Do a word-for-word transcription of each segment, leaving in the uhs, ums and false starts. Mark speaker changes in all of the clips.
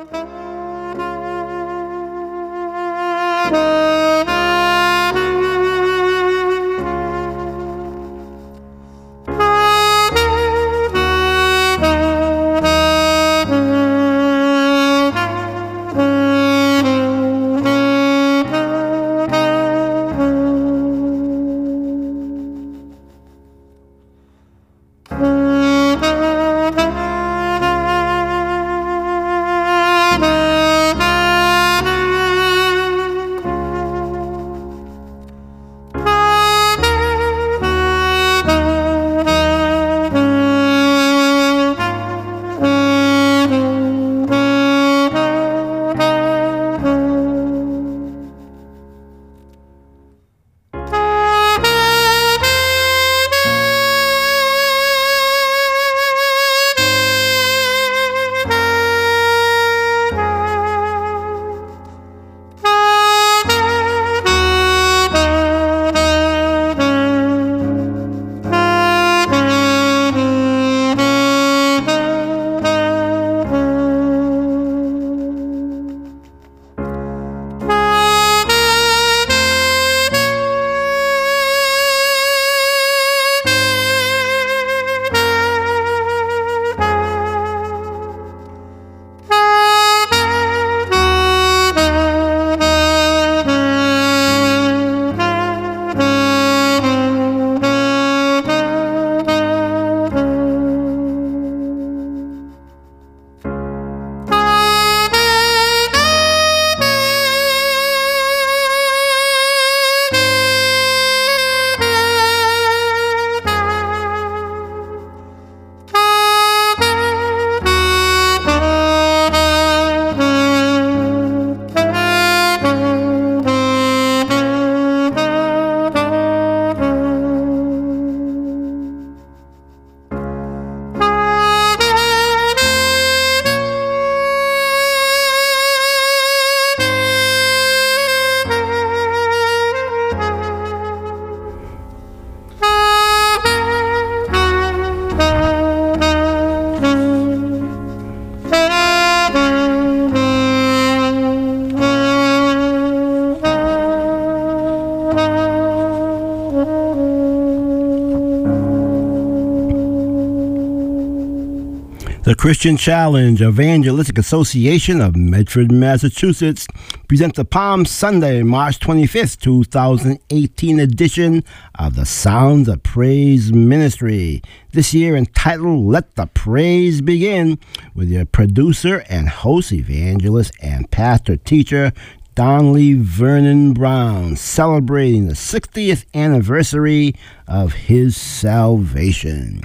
Speaker 1: The Christian Challenge Evangelistic Association of Medford, Massachusetts presents the Palm Sunday, March twenty-fifth, twenty eighteen edition of the Sounds of Praise Ministry. This year entitled Let the Praise Begin, with your producer and host, evangelist and pastor teacher, Donley Vernon Brown, celebrating the sixtieth anniversary of his salvation.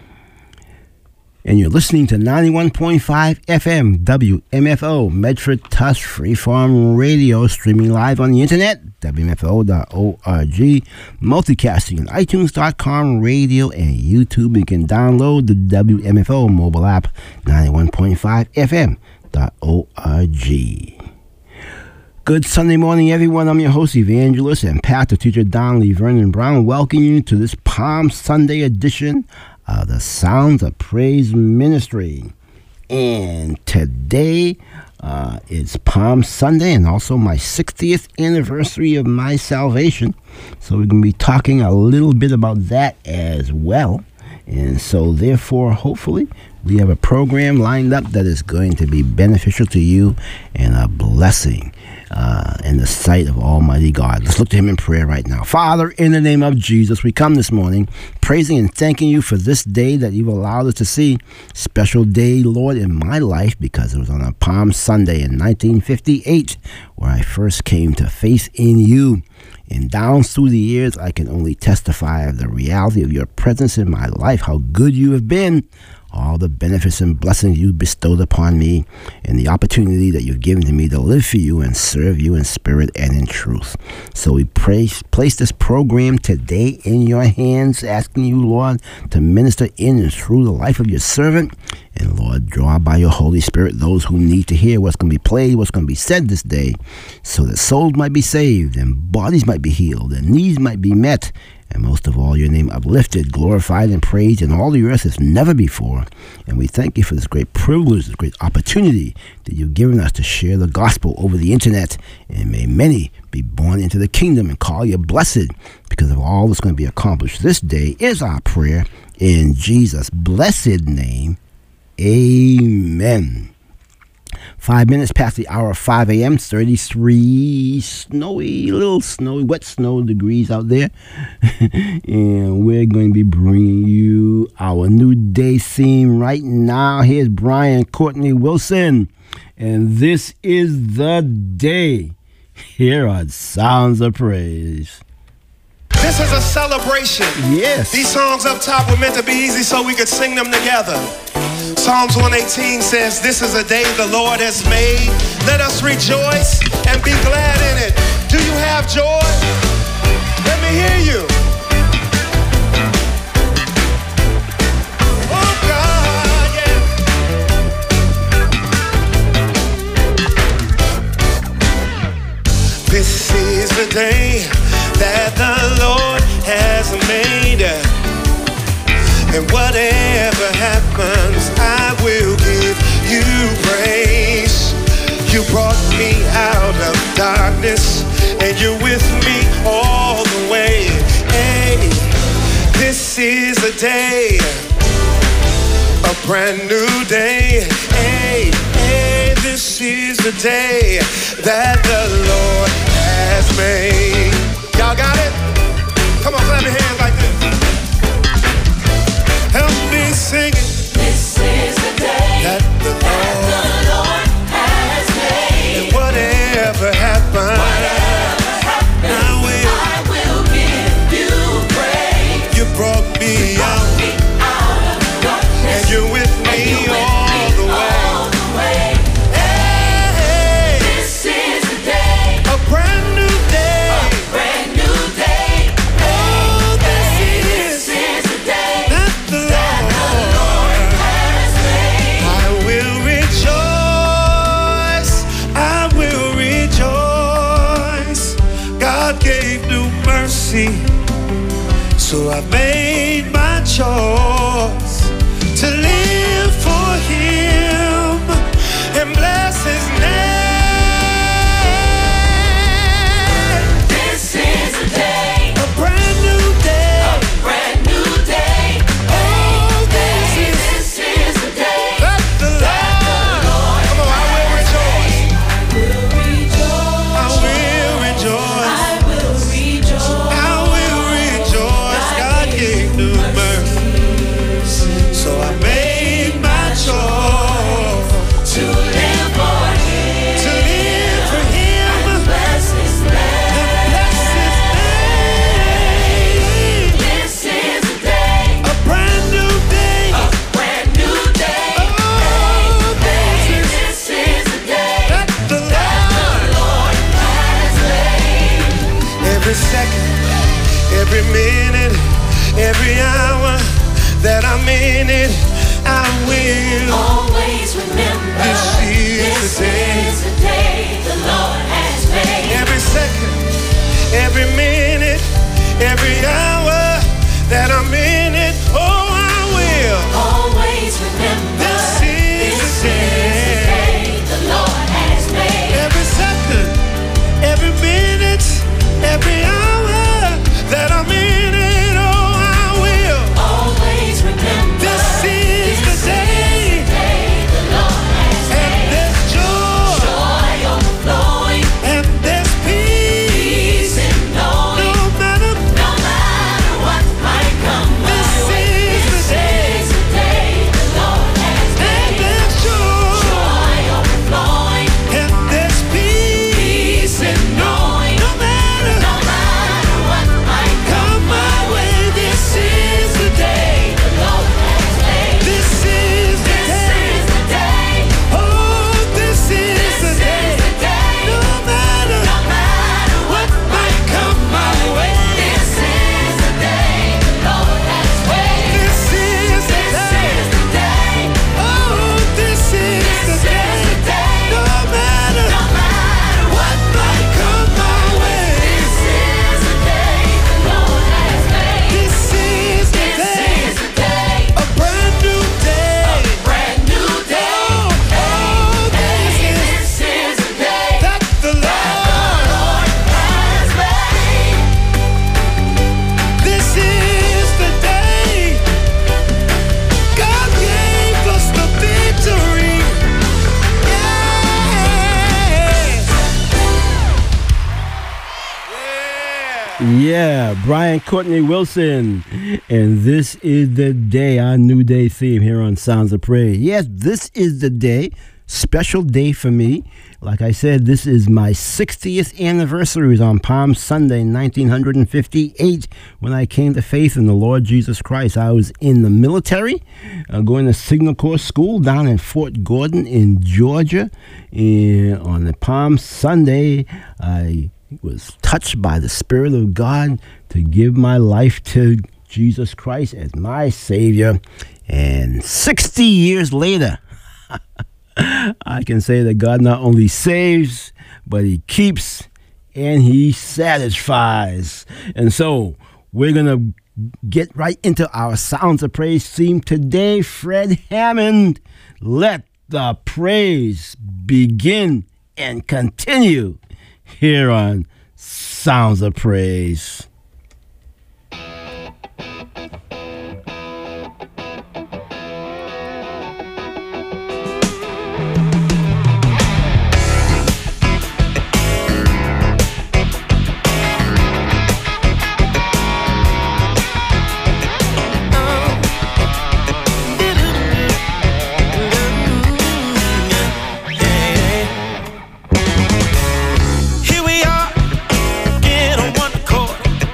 Speaker 1: And you're listening to ninety-one point five F M W M F O, Medford Touch Freeform Radio, streaming live on the internet, W M F O dot org, multicasting on iTunes dot com radio and YouTube. You can download the W M F O mobile app, ninety-one point five F M dot org. Good Sunday morning, everyone. I'm your host, evangelist and pastor teacher Donley Vernon Brown, welcoming you to this Palm Sunday edition of the Sounds of Praise Ministry. And today uh, is Palm Sunday and also my sixtieth anniversary of my salvation. So we're going to be talking a little bit about that as well. And so therefore, hopefully, we have a program lined up that is going to be beneficial to you and a blessing uh, in the sight of Almighty God. Let's look to Him in prayer right now. Father, in the name of Jesus, we come this morning praising and thanking You for this day that You've allowed us to see. Special day, Lord, in my life, because it was on a Palm Sunday in nineteen fifty-eight where I first came to faith in You. And down through the years, I can only testify of the reality of Your presence in my life, how good You have been, all the benefits and blessings You bestowed upon me, and the opportunity that You've given to me to live for You and serve You in spirit and in truth. So we praise, place this program today in Your hands, asking You, Lord, to minister in and through the life of Your servant. And Lord, draw by Your Holy Spirit those who need to hear what's going to be played, what's going to be said this day, so that souls might be saved and bodies might be healed and needs might be met, and most of all, your name uplifted, glorified, and praised in all the earth as never before. And we thank you for this great privilege, this great opportunity that you've given us to share the gospel over the internet. And may many be born into the kingdom and call you blessed because of all that's going to be accomplished this day is our prayer in Jesus' blessed name. Amen. Five minutes past the hour of five a.m., thirty-three snowy, little snowy, wet snow degrees out there. And we're going to be bringing you our new day theme right now. Here's Brian Courtney Wilson. And this is the day. Here are Sounds of Praise.
Speaker 2: This is a celebration.
Speaker 1: Yes.
Speaker 2: These songs up top were meant to be easy so we could sing them together. Psalms one eighteen says, this is a day the Lord has made. Let us rejoice and be glad in it. Do you have joy? Let me hear you. Oh God, yeah. This is the day that the Lord has made, and whatever happens, I will give you praise. You brought me out of darkness, and you're with me all the way. Hey, this is a day, a brand new day. Hey, hey, this is the day that the Lord has made. Y'all got it? Come on, clap your hands like this. Help me sing it.
Speaker 3: This is the day
Speaker 2: that the Lord,
Speaker 3: that the Lord has made.
Speaker 2: And whatever happens,
Speaker 3: whatever happens,
Speaker 2: I will,
Speaker 3: I will give you praise.
Speaker 2: You brought me,
Speaker 3: you brought
Speaker 2: out,
Speaker 3: me out of darkness,
Speaker 2: and you're with me,
Speaker 3: you're with
Speaker 2: all,
Speaker 3: me
Speaker 2: the
Speaker 3: all the way.
Speaker 2: Hey, hey,
Speaker 3: this is the day,
Speaker 2: a brand new day,
Speaker 3: a brand new day.
Speaker 2: Oh, this
Speaker 3: hey,
Speaker 2: is,
Speaker 3: this is the day
Speaker 2: that the
Speaker 3: that
Speaker 2: Lord,
Speaker 3: the Lord has made.
Speaker 2: I will rejoice, I will rejoice. God gave new mercy, so I made my choice to live for Him and bless His name.
Speaker 3: This is the day,
Speaker 2: A brand new day.
Speaker 3: a brand new day.
Speaker 2: Oh, this
Speaker 3: Hey,
Speaker 2: is
Speaker 3: this is the day
Speaker 2: that the Lord. Come on, I will rejoice.
Speaker 3: will rejoice.
Speaker 2: I will rejoice.
Speaker 3: I will rejoice.
Speaker 2: I will rejoice. God gave new mercy, so I made my choice
Speaker 3: To live for Him,
Speaker 2: to live for Him
Speaker 3: bless His
Speaker 2: and
Speaker 3: name.
Speaker 2: bless His name.
Speaker 3: This is the day,
Speaker 2: A brand new day.
Speaker 3: a brand new day.
Speaker 2: Oh,
Speaker 3: Hey,
Speaker 2: this is
Speaker 3: this is the day
Speaker 2: that the Lord.
Speaker 3: Lord has made.
Speaker 2: Every second, every minute, every hour that I'm in it, I will.
Speaker 3: Always remember,
Speaker 2: This is
Speaker 3: this
Speaker 2: the day.
Speaker 3: is the day the Lord has made.
Speaker 2: Every second, every minute, every hour that I'm in it, oh, I will.
Speaker 3: Always remember,
Speaker 2: This is
Speaker 3: this
Speaker 2: the
Speaker 3: is the
Speaker 2: day.
Speaker 3: day the Lord has made.
Speaker 2: Every second, every minute, every hour that I'm in it, oh, I will.
Speaker 3: Always remember,
Speaker 2: This is
Speaker 1: Yeah, Brian Courtney Wilson. And this is the day, our New Day theme here on Sounds of Praise. Yes, this is the day, special day for me. Like I said, this is my sixtieth anniversary. It was on Palm Sunday, nineteen fifty-eight, when I came to faith in the Lord Jesus Christ. I was in the military, uh, going to Signal Corps School down in Fort Gordon in Georgia. And on the Palm Sunday, I was touched by the Spirit of God to give my life to Jesus Christ as my Savior. And sixty years later, I can say that God not only saves, but He keeps and He satisfies. And so we're going to get right into our Sounds of Praise theme today. Fred Hammond, let the praise begin and continue here on Sounds of Praise.
Speaker 2: Here we are, in a one accord.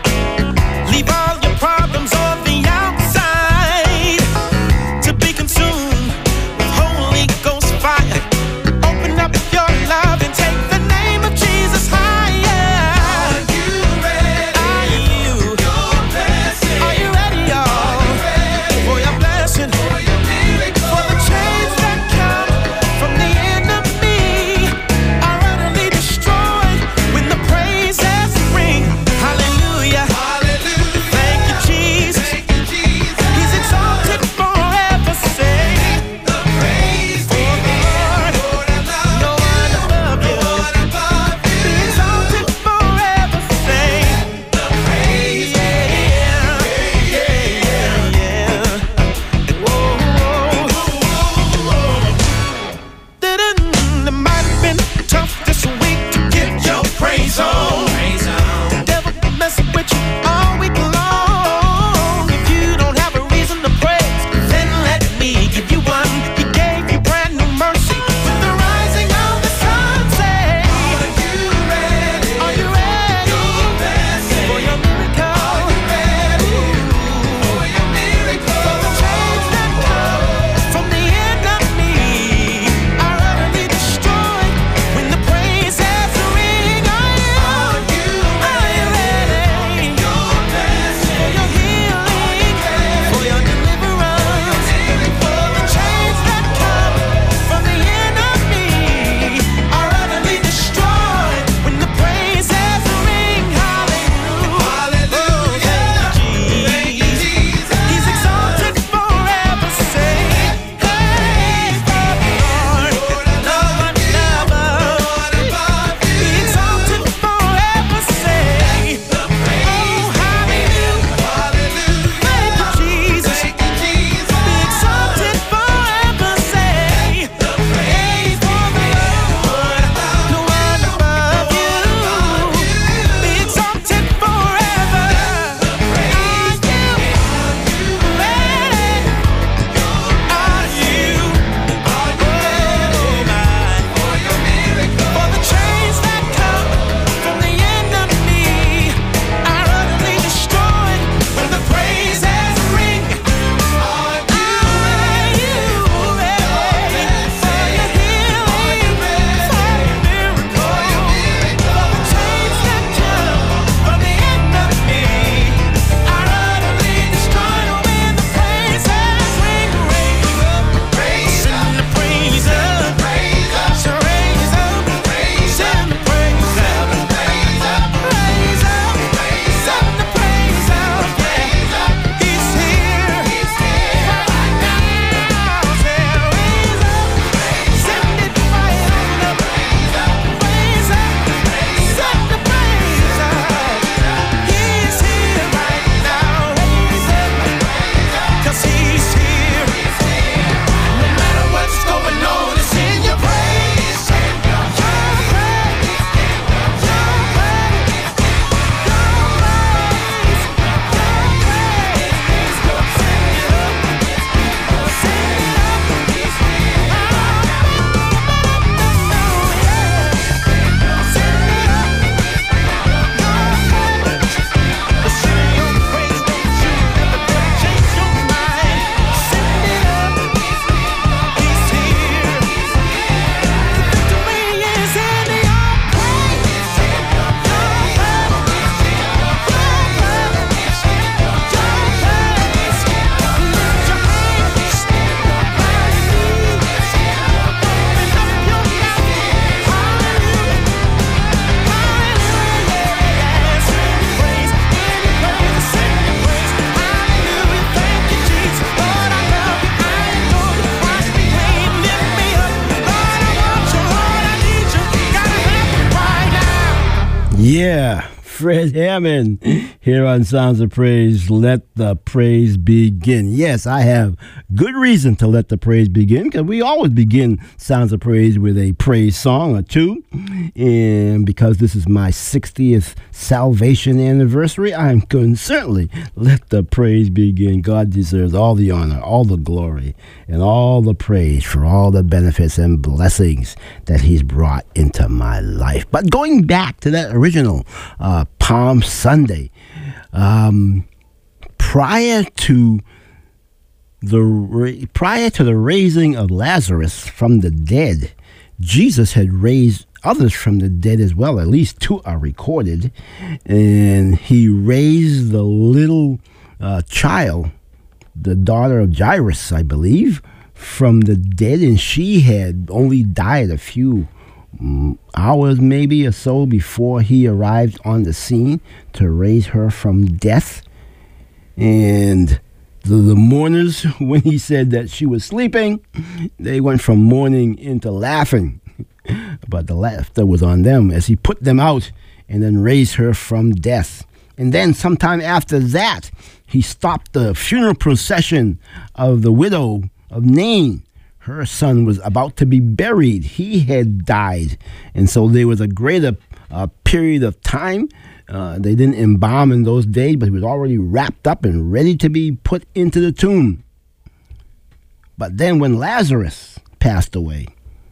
Speaker 1: Yeah, Fred Hammond here on Sounds of Praise. Let the praise begin. Yes, I have good reason to let the praise begin, because we always begin Sounds of Praise with a praise song or two. And because this is my sixtieth salvation anniversary, I'm going to certainly let the praise begin. God deserves all the honor, all the glory, and all the praise for all the benefits and blessings that he's brought into my life. But going back to that original uh, Palm Sunday, um, prior to the prior to the raising of Lazarus from the dead, Jesus had raised others from the dead as well. At least two are recorded, and he raised the little uh, child, the daughter of Jairus, I believe, from the dead, and she had only died a few um, hours maybe or so before he arrived on the scene to raise her from death. And the, the mourners, when he said that she was sleeping, they went from mourning into laughing. But the laughter was on them as he put them out and then raised her from death. And then sometime after that, he stopped the funeral procession of the widow of Nain. Her son was about to be buried. He had died. And so there was a greater uh, period of time. Uh, they didn't embalm in those days, but he was already wrapped up and ready to be put into the tomb. But then when Lazarus passed away,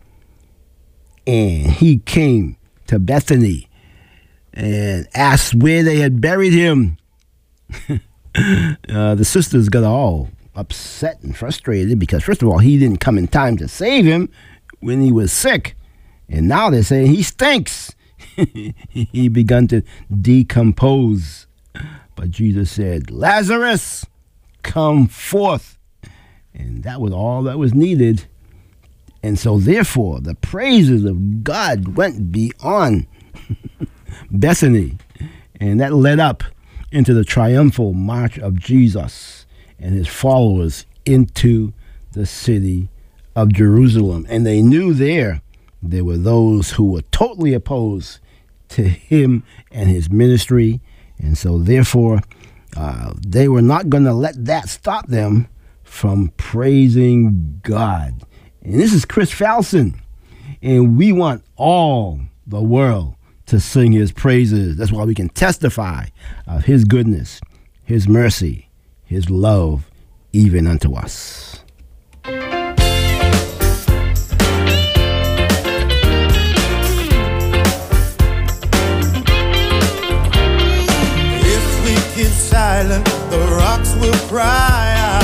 Speaker 1: and he came to Bethany and asked where they had buried him, uh, the sisters got all upset and frustrated because, first of all, he didn't come in time to save him when he was sick. And now they're saying he stinks. He begun to decompose. But Jesus said, Lazarus, come forth. And that was all that was needed. And so, therefore, the praises of God went beyond Bethany. And that led up into the triumphal march of Jesus and his followers into the city of Jerusalem. And they knew there, there were those who were totally opposed to him and his ministry. And so, therefore, uh, they were not going to let that stop them from praising God. And this is Chris Falson, and we want all the world to sing his praises. That's why we can testify of his goodness, his mercy, his love, even unto us.
Speaker 2: If we keep silent, the rocks will cry out.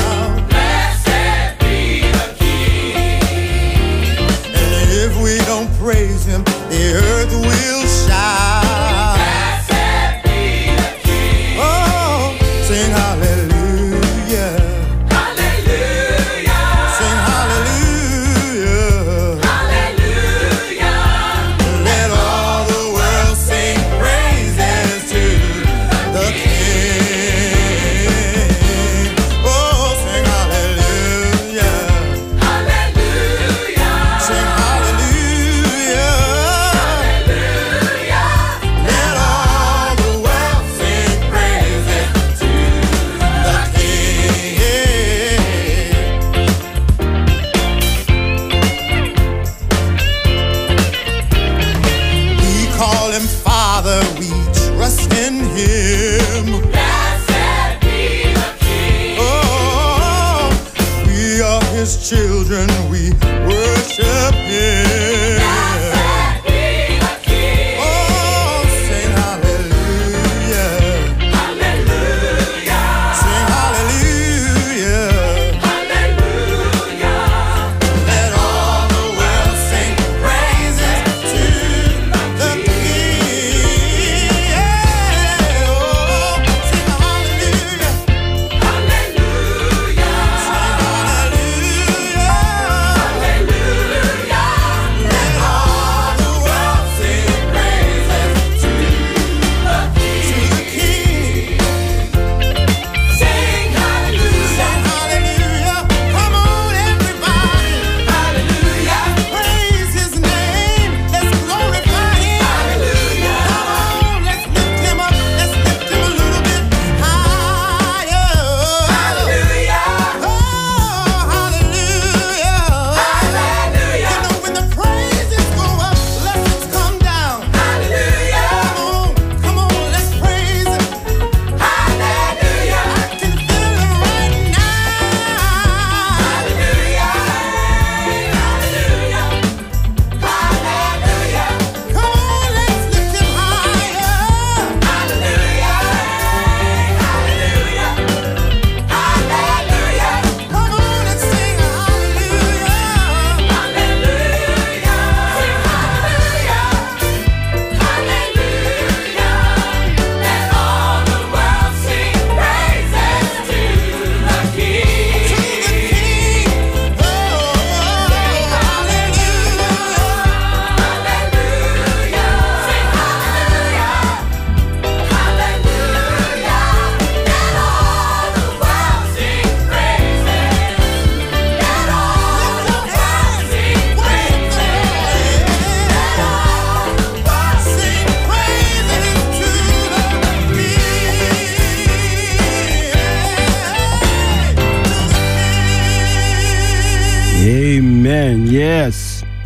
Speaker 2: If we don't praise him, the earth will shout. Blessed be the King. Oh, sing hallelujah. Hallelujah. Sing hallelujah. Hallelujah. Let all the world sing praises to the King. Oh, sing hallelujah. Hallelujah. Sing hallelujah.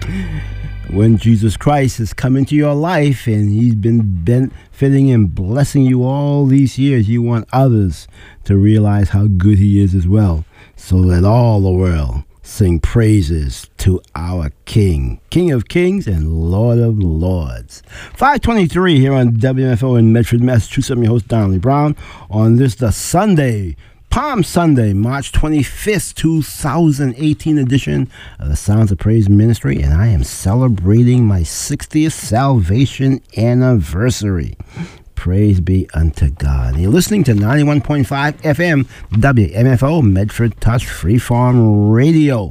Speaker 1: When Jesus Christ has come into your life and he's been benefiting and blessing you all these years, you want others to realize how good he is as well. So let all the world sing praises to our King, King of Kings and Lord of Lords. five twenty-three here on W M F O in Medford, Massachusetts. I'm your host, Donnelly Brown, on this, the Sunday, Palm Sunday, March twenty-fifth, two thousand eighteen edition of the Sounds of Praise Ministry, and I am celebrating my sixtieth salvation anniversary. Praise be unto God. And you're listening to ninety-one point five F M W M F O Medford Touch Freeform Radio.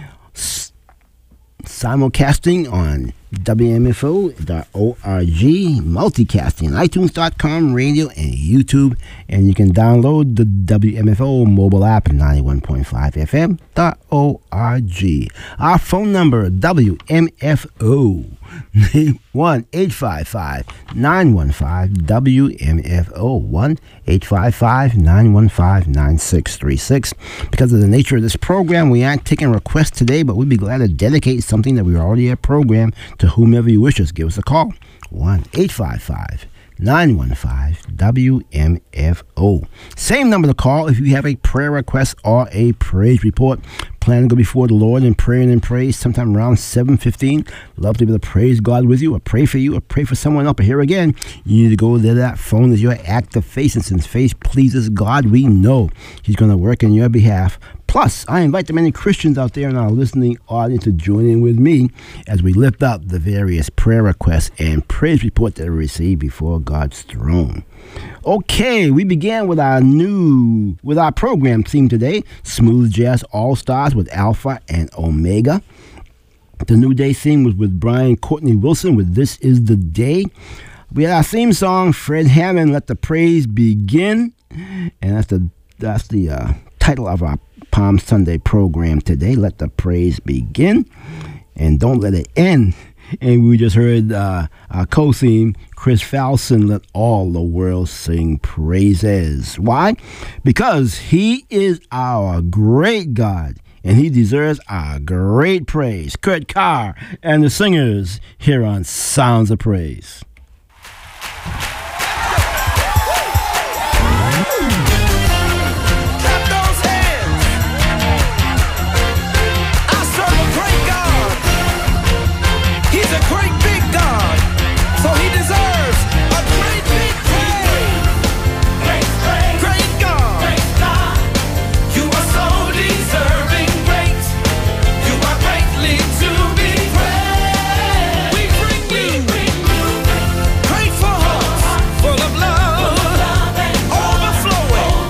Speaker 1: S- simulcasting on W M F O dot org, multicasting, iTunes dot com, radio, and YouTube. And you can download the W M F O mobile app at ninety-one point five F M dot org. Our phone number, W M F O, one eight five five, nine one five, W M F O, one eight five five, nine one five, nine six three six. Because of the nature of this program, we aren't taking requests today, but we'd be glad to dedicate something that we already have programmed to whomever you wish us. Give us a call, one eight five five, nine one five, W M F O. Same number to call if you have a prayer request or a praise report. Plan to go before the Lord in prayer and in praise sometime around seven fifteen. Love to be able to praise God with you, or pray for you, or pray for someone else. But here again, you need to go to that phone as your active faith. And since faith pleases God, we know he's going to work in your behalf. Plus, I invite the many Christians out there in our listening audience to join in with me as we lift up the various prayer requests and praise reports that are received before God's throne. Okay, we began with our new, with our program theme today, Smooth Jazz All-Stars with Alpha and Omega. The New Day theme was with Brian Courtney Wilson with This Is the Day. We had our theme song, Fred Hammond, Let the Praise Begin. And that's the, that's the uh, title of our Palm Sunday program today, Let the Praise Begin, and Don't Let It End. And we just heard uh, our co-theme, Chris Falson, Let All the World Sing Praises. Why? Because he is our great God, and he deserves our great praise. Kurt Carr and the Singers here on Sounds of Praise.
Speaker 4: Grateful hearts full of love, overflowing.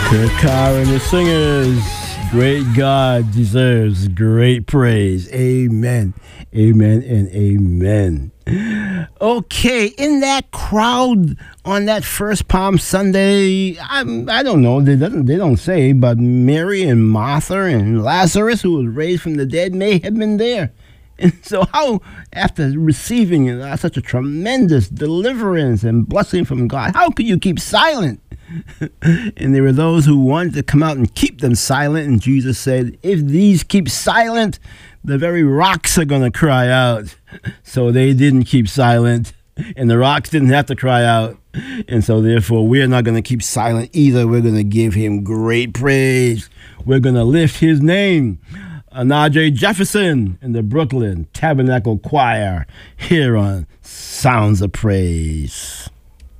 Speaker 1: Kurt Carr and the Singers. Great God deserves great praise. Amen. Amen and amen. Okay, in that crowd on that first Palm Sunday, I, I don't know, they don't, they don't say, but Mary and Martha and Lazarus, who was raised from the dead, may have been there. And so how, after receiving uh, such a tremendous deliverance and blessing from God, how could you keep silent? And there were those who wanted to come out and keep them silent, and Jesus said, if these keep silent, the very rocks are going to cry out. So they didn't keep silent, and the rocks didn't have to cry out. And so therefore, we're not going to keep silent either. We're going to give him great praise. We're going to lift his name. Najee Jefferson and the Brooklyn Tabernacle Choir here on Sounds of Praise.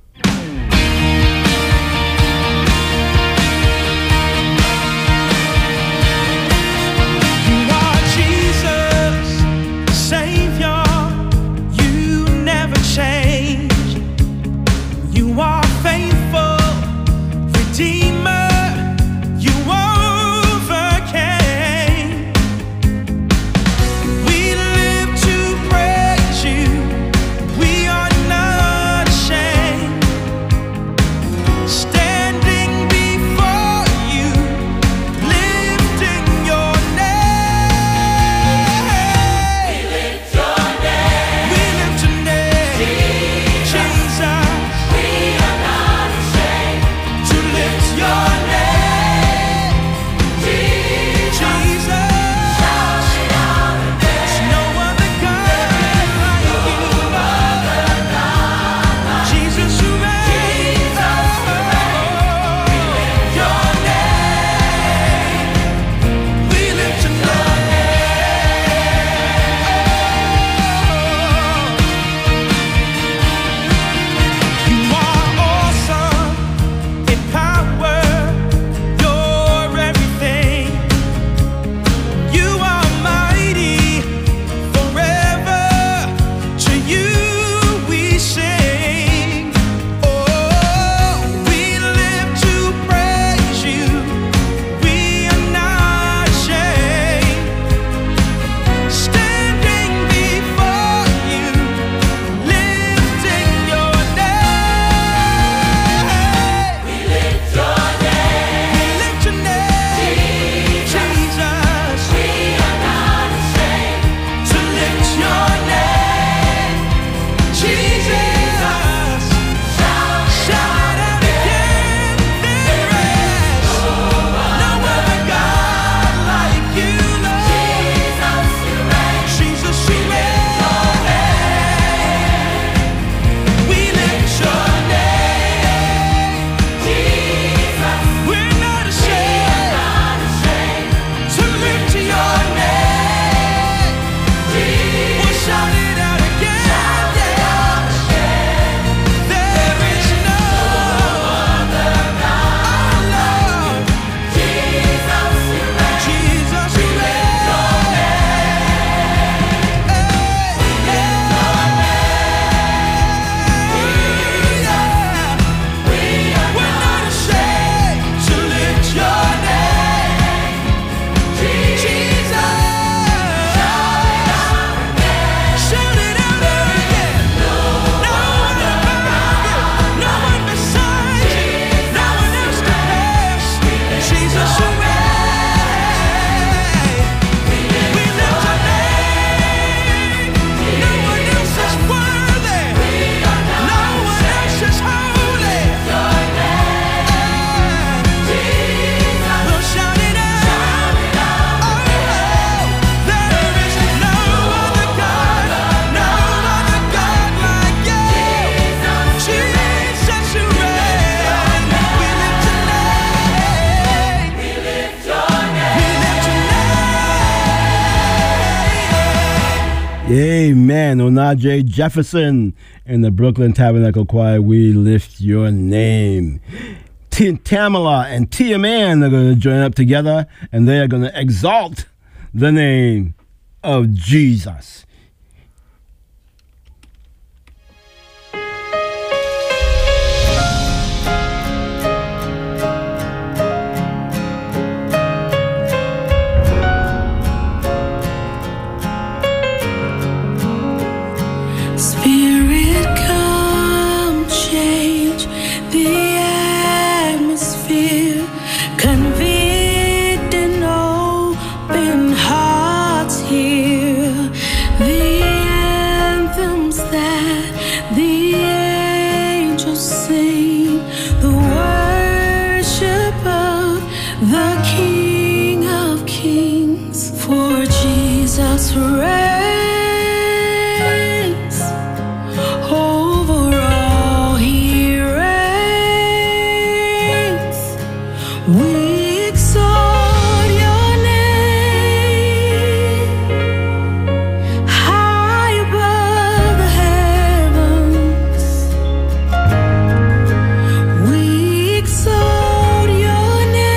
Speaker 1: Amen. Najee Jefferson and the Brooklyn Tabernacle Choir, we lift your name. T- Tamala and Tia Mann are going to join up together, and they are going to exalt the name of Jesus.
Speaker 4: reigns. Over all he reigns. We exalt your name. High above the heavens. We exalt your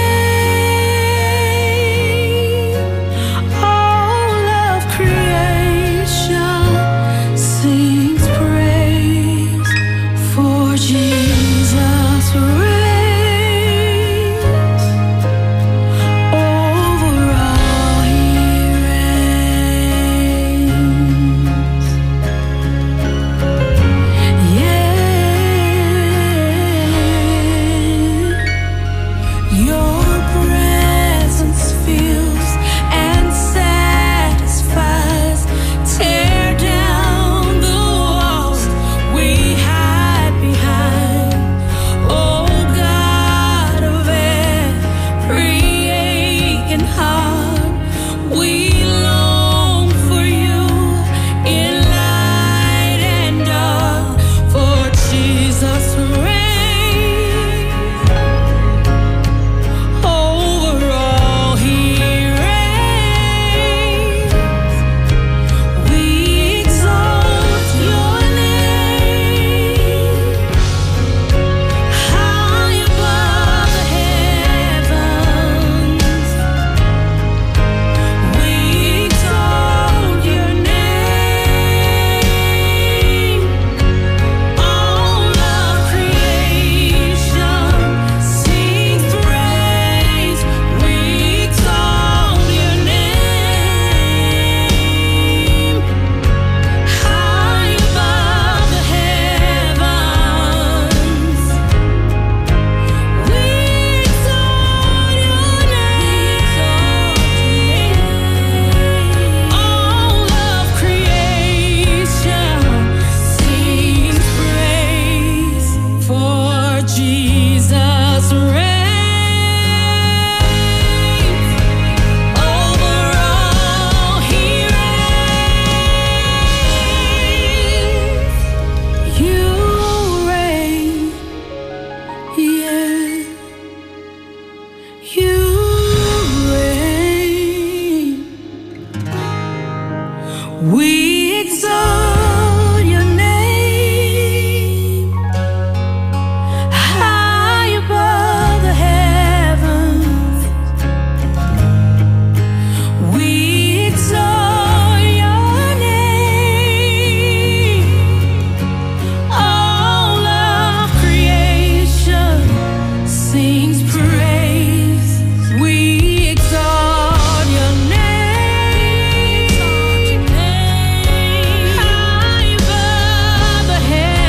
Speaker 4: name. All of creation sings praise, for Jesus reigns. Over all he reigns. Yeah. Your presence fills and satisfies. Tear down the walls we hide behind. Oh God of every aching heart, we long for you in light and dark. For Jesus reigns. Over all he reigns. We exalt your name. High above the heavens. We exalt your name. All of creation sings praise. We exalt your name. High above the heavens. We exalt your name. All of creation sings praise, for Jesus reigns. Over all he reigns. You reign, yeah. You reign. We exalt your name. High above the heavens. We exalt your name. All of creation sings praise. We exalt your name. High above the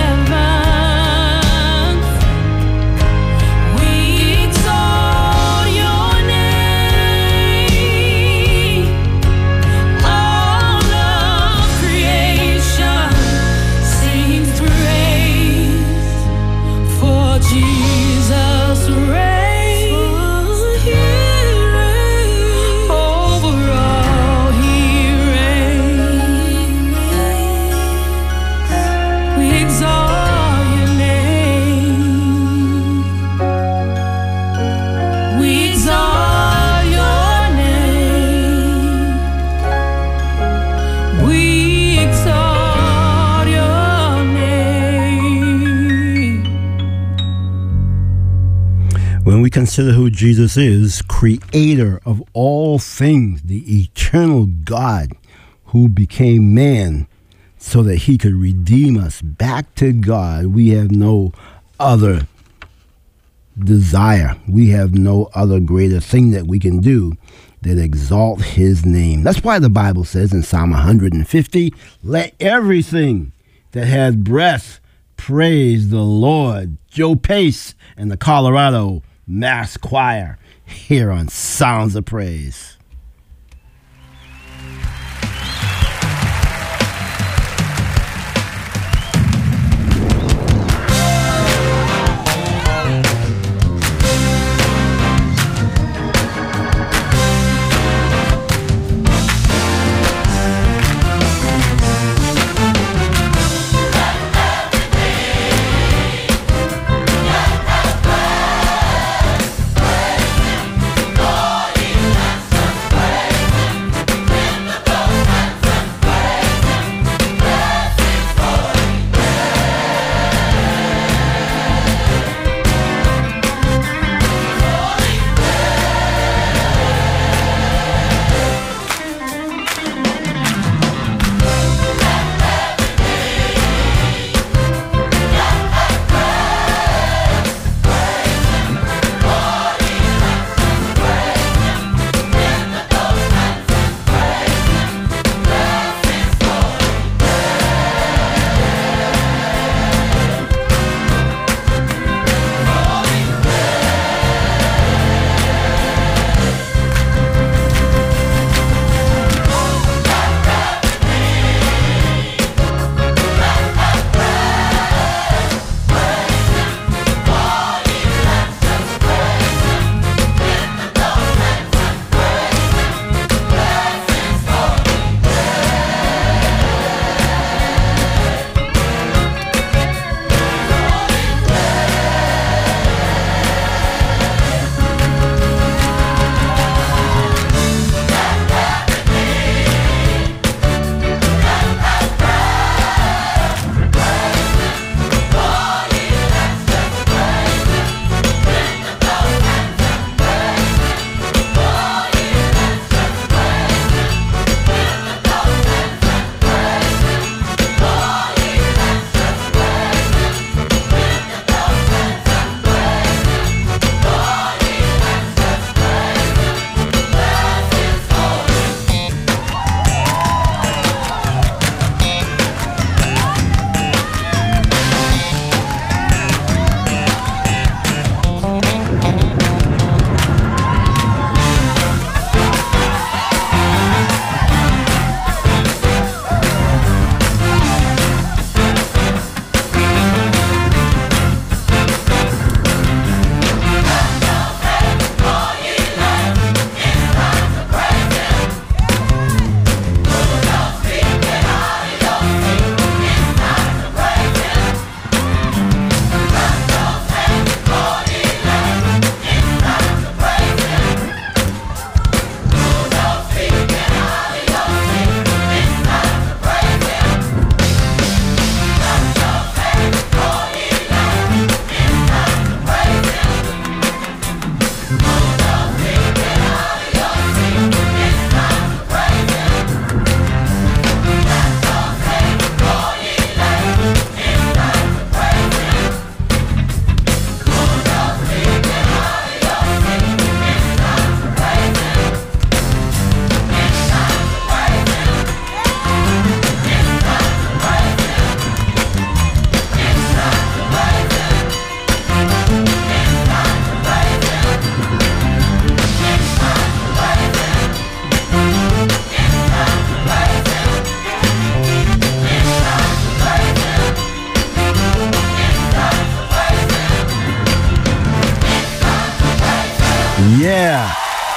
Speaker 4: heavens. We exalt your name. All of creation sings praise, for Jesus reigns. Over all he reigns. We exalt your name. We exalt your name. We exalt your name.
Speaker 1: When we consider who Jesus is, creator of all things, the eternal God who became man so that he could redeem us back to God, we have no other desire. We have no other greater thing that we can do than exalt his name. That's why the Bible says in Psalm one fifty, let everything that has breath praise the Lord. Joe Pace and the Colorado Mass Choir here on Sounds of Praise. Yeah.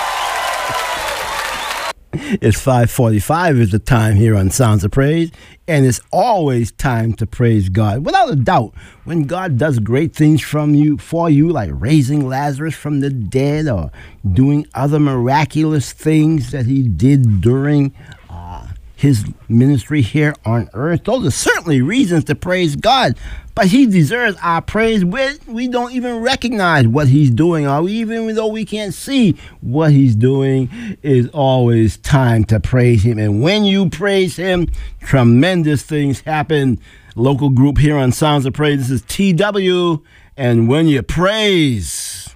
Speaker 1: It's five forty-five is the time here on Sounds of Praise, and it's always time to praise God. Without a doubt, when God does great things from you for you, like raising Lazarus from the dead or doing other miraculous things that he did during uh, his ministry here on earth, those are certainly reasons to praise God. But he deserves our praise. We, we don't even recognize what he's doing, or even though we can't see what he's doing, is always time to praise him. And when you praise him, tremendous things happen. Local group here on Sounds of Praise. This is T W, and When You Praise.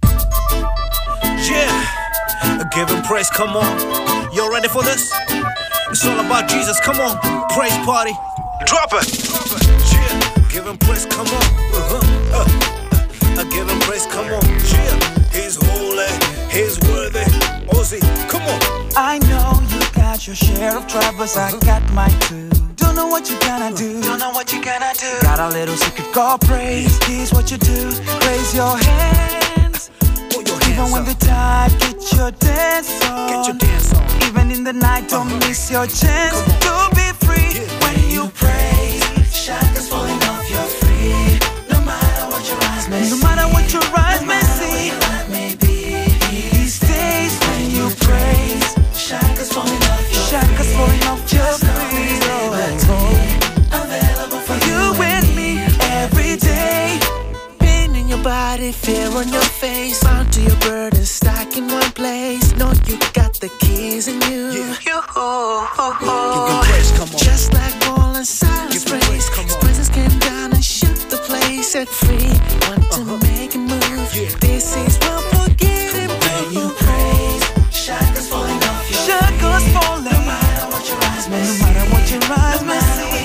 Speaker 5: Yeah, give him praise, come on. You ready for this? It's all about Jesus, come on. Praise party. Drop it. Yeah. Give him praise, come on. Uh-huh. Uh, uh, give him praise, come on. Yeah. He's holy, he's worthy. Ozzy, come on.
Speaker 6: I know you got your share of troubles, I got mine too. Don't know what you gonna do. Don't know what you gonna do. Got a little secret called praise. Here's what you do. Raise your hands.
Speaker 5: Put your hands
Speaker 6: Even when
Speaker 5: up.
Speaker 6: the tide, get your dance on.
Speaker 5: Get your dance on.
Speaker 6: Even in the night, don't miss your chance to be free.
Speaker 5: Yeah.
Speaker 6: When you praise, shackles falling off your feet. No matter what your eyes may see. No matter what your eyes may see. He stays when you praise. Shackles falling off your Shackles falling off your feet. Oh, available for you and me every day.
Speaker 7: Pain in your body, fear on your face. Bound to your burden, stuck in one place. Know you got the keys in you.
Speaker 5: Yeah.
Speaker 7: You,
Speaker 5: Give him praise, come on.
Speaker 7: just like Paul and Silas
Speaker 5: Give him
Speaker 7: praise.
Speaker 5: praise, come
Speaker 7: His
Speaker 5: on.
Speaker 7: presence came down and shook the place. Set free, want to
Speaker 5: Uh-huh.
Speaker 7: make a move.
Speaker 5: Yeah.
Speaker 7: This is what forgive.
Speaker 6: When you praise, shackles falling off your Shackles falling. No matter what your eyes may see. No matter what your eyes may see.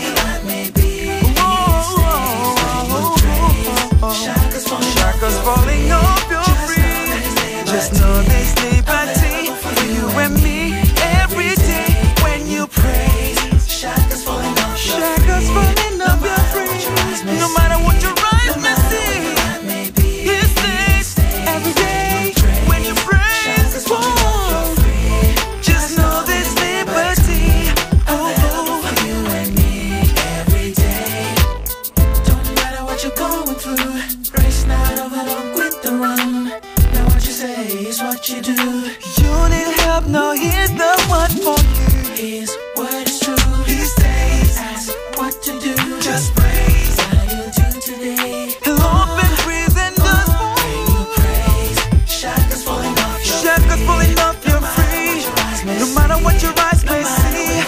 Speaker 6: Shackles falling, Shackles falling off your feet. Just know there's liberty for you and me every day. When you praise, shackles falling off your Shackles falling off your feet. No matter what your eyes may see. He stays every day. When you praise, whoa. Just know there's liberty. Oh, for you and me every day. Don't matter what you're going through. Race not over, don't quit the run. Now what you say is what you do. You need help, no, here's the one for you. His word is true. He stays, ask what to do. Just praise, how you do today. He'll open prison doors for you. Praise, shackles falling off your Shackles falling off your feet. No matter what your eyes may see.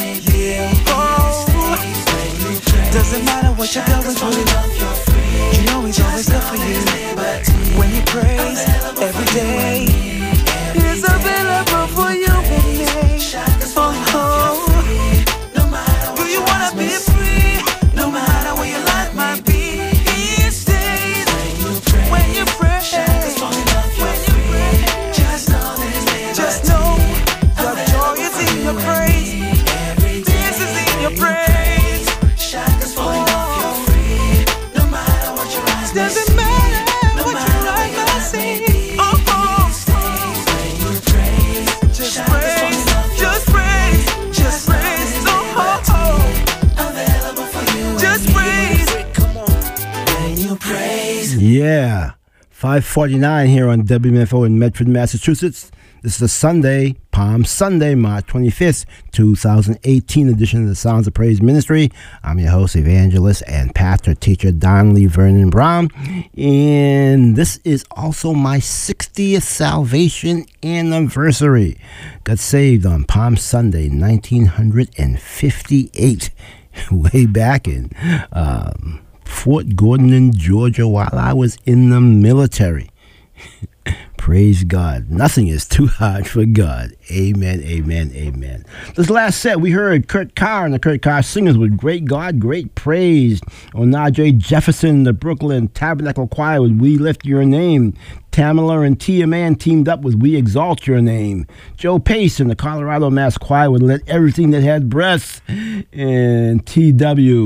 Speaker 6: Oh, doesn't matter what you're going through. You know he's always there for you. When you praise every day, he's available for you and me. Oh, do you wanna be free? No matter where your life might be, he stays when you pray. When you pray, just know just know your joy is in your praise. This is in your praise. Shackles falling off your feet. No matter what your eyes may see. Doesn't matter what your eyes may see. Oh, oh, just praise, just praise, just praise. Oh, oh, available for you. Just praise.
Speaker 5: Come on.
Speaker 6: When you praise.
Speaker 1: Yeah. five forty-nine here on W M F O in Medford, Massachusetts. This is the Sunday, Palm Sunday, March twenty-fifth, twenty eighteen edition of the Sounds of Praise Ministry. I'm your host, evangelist, and pastor, teacher, Donley Vernon Brown. And this is also my sixtieth salvation anniversary. Got saved on Palm Sunday, nineteen fifty-eight, way back in um, Fort Gordon in Georgia while I was in the military. Praise God. Nothing is too hard for God. Amen, amen, amen. This last set, we heard Kurt Carr and the Kurt Carr Singers with Great God, Great Praise. Onaje Jefferson, the Brooklyn Tabernacle Choir with We Lift Your Name. Tamala and Tia Mann teamed up with We Exalt Your Name. Joe Pace and the Colorado Mass Choir with Let Everything That Had Breath. And T W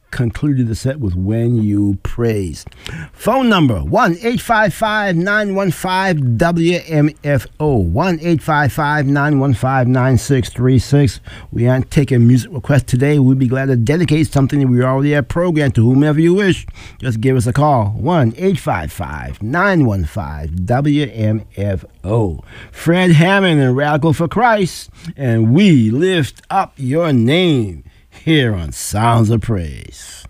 Speaker 1: concluded the set with When You Praise. Phone number one eight five five, nine one five, W M F O, one eight five five, nine one five, nine six three six. We aren't taking music requests today. We'd be glad to dedicate something that we already have programmed to whomever you wish. Just give us a call, one eight five five, nine one five, W M F O. Fred Hammond and Radical for Christ, and we lift up your name here on Sounds of Praise.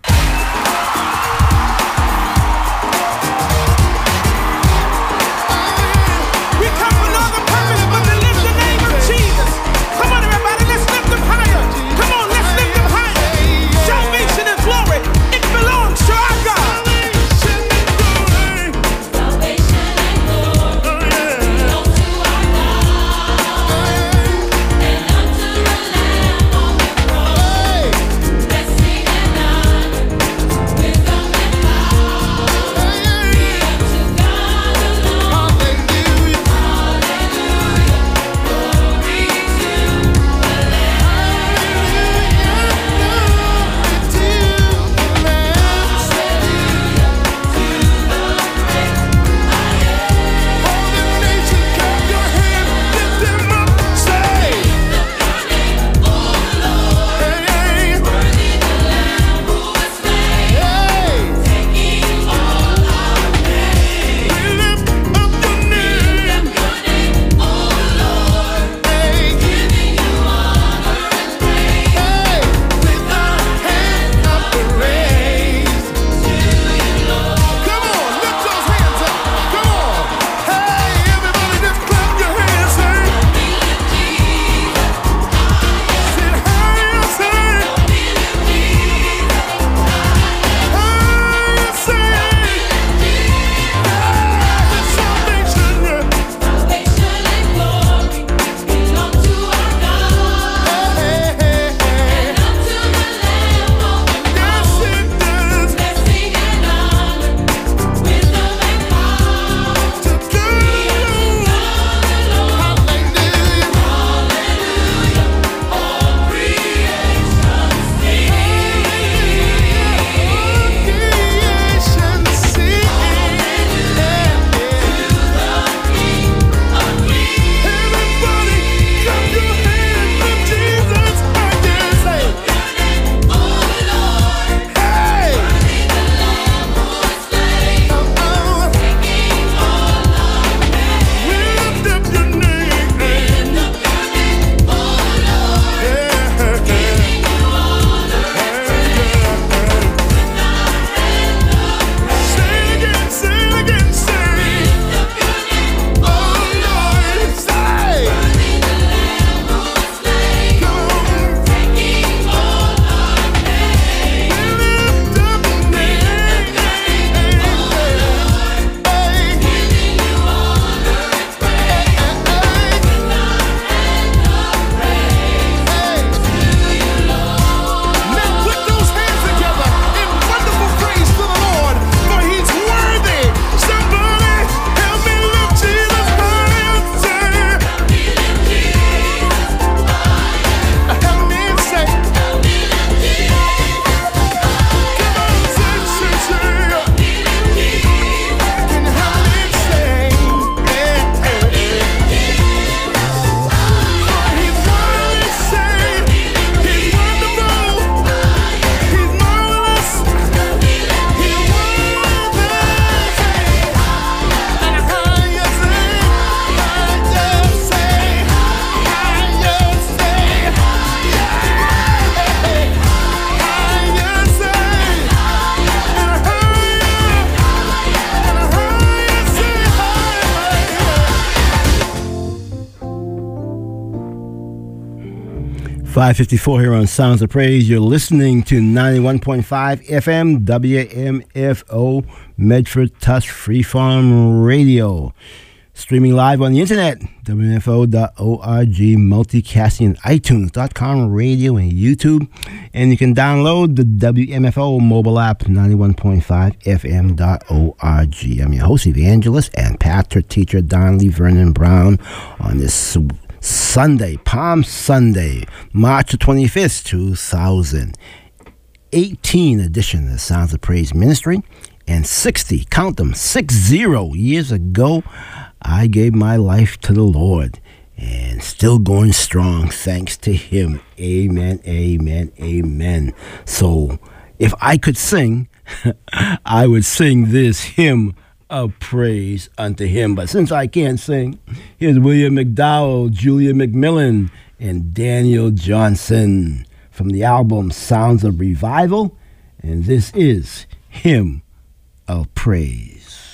Speaker 1: five fifty-four here on Sounds of Praise. You're listening to ninety-one point five F M W M F O Medford Touch Freeform Radio. Streaming live on the internet, W M F O dot org, multicasting, iTunes dot com, radio, and YouTube. And you can download the W M F O mobile app, ninety-one point five F M dot org. I'm your host, evangelist, and pastor teacher Don Lee Vernon Brown on this Sunday, Palm Sunday, March the twenty-fifth, two thousand eighteen edition of the Sounds of Praise Ministry. And sixty, count them, six zero years ago, I gave my life to the Lord. And still going strong, thanks to him. Amen, amen, amen. So, if I could sing, I would sing this hymn of praise unto him. But since I can't sing, here's William McDowell, Julia McMillan, and Daniel Johnson from the album Sounds of Revival. And this is Hymn of Praise.